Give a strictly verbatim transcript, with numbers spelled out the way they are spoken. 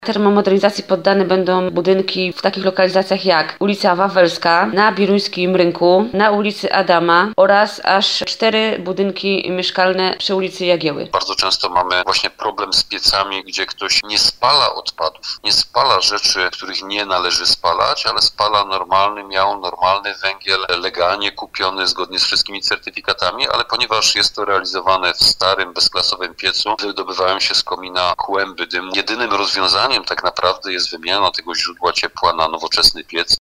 Termomodernizacji poddane będą budynki w takich lokalizacjach jak ulica Wawelska, na Bieruńskim Rynku, na ulicy Adama oraz aż cztery budynki mieszkalne przy ulicy Jagieły. Bardzo często mamy właśnie problem z piecami, gdzie ktoś nie spala odpadów, nie spala rzeczy, których nie należy spalać, ale spala normalny miał, normalny węgiel, legalnie kupiony, zgodnie z wszystkimi certyfikatami, ale ponieważ jest to realizowane w starym, bezklasowym piecu, wydobywają się z komina kłęby dymu. Jedynym rozwiązaniem tak naprawdę jest wymiana tego źródła ciepła na nowoczesny piec.